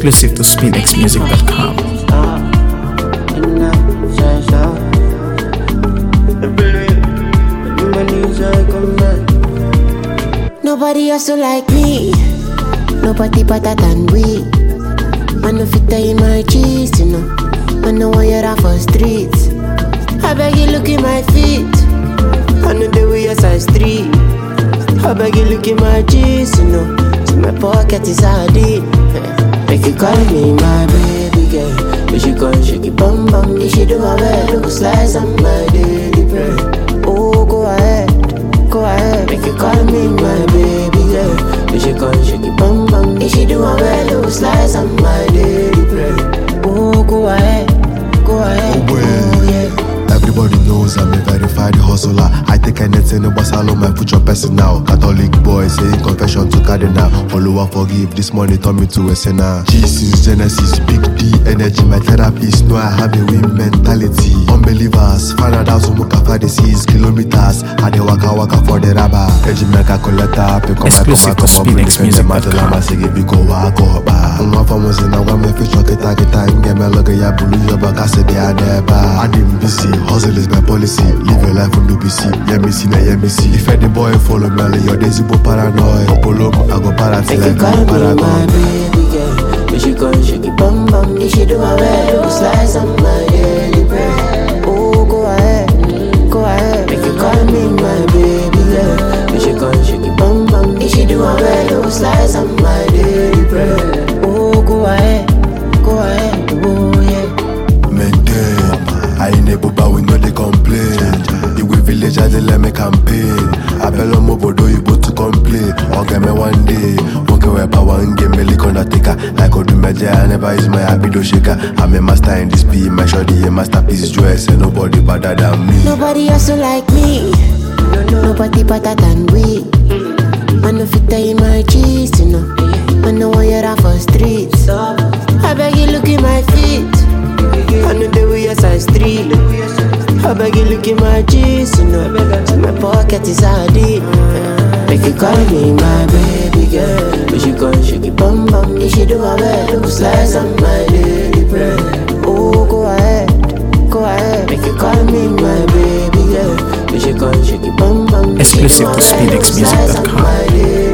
Exclusive to SpinXmusic.com. Nobody else like me. Nobody better than we. I know fit in my cheese, you know. I know why you're out for streets. I beg you look at my feet. I know the way I street. I beg you look at my cheese, you know. So my pocket is hardy. Make you call me my baby girl. You should go and shake it bum bum. You should do my bed, look slice on my daily bread. Oh, go ahead. Go ahead, make you call me my baby girl. You should go and shake it bum bum. If she do a well, slice on my daily bread. Oh, go ahead, oh yeah. Everybody knows I'm a verified hustler. I take anything but salon and put your personal. Catholic boy saying confession to cardinal. Oluwa forgive, this money turn me to a sinner. Jesus Genesis, big D energy. My therapist know I have a win mentality. Unbelievers, find out how to make a disease. Kilometers, I dey waka waka for the rubber. Ejimeka collector, pick up Exclusive to SpinXmusic.com. Biko wako ba. Unwa famosi na wame fish kita kita inge meloge ya bulu yoba kase de adeba. Adim busy. Hustle is my policy, live your life on WBC. Yeah, me see, yeah, me see. If any boy follow me, your days you paranoid. Opolo, I go para till I go paranoid. My baby girl, you should go and shake it bum bum. You should do my bed, look slice on my daily bread. Oh, go ahead, make you call me my baby girl. You should go and shake it bum bum. You should do my bed, look slice on my daily bread. Oh, go ahead, oh yeah. Maintain. I ain't able, but we know they complain. The way village I they let me campaign. I bell on Mobodo, you both to complain. Okay, me one day. Okay, we pa one game, me lick undertaker. Like I do media, I never use my habido shaker. I'm a master in this beat, my shoddy, a masterpiece dress. And nobody better than me. Nobody else like me. Nobody better than we. I know fit in my cheese, you know. I know why you're out for streets. I beg you look at my feet. I know the way I street. I beg you look at my cheese, you know. So my pocket is hardy. Make you call me my baby girl. You should go and shake it bum bum. You should do a well, look slice on my daily bread. Oh, go ahead, make you call me my baby girl. You should go and shake it bum bum. Exclusive to SpinXmusic.com.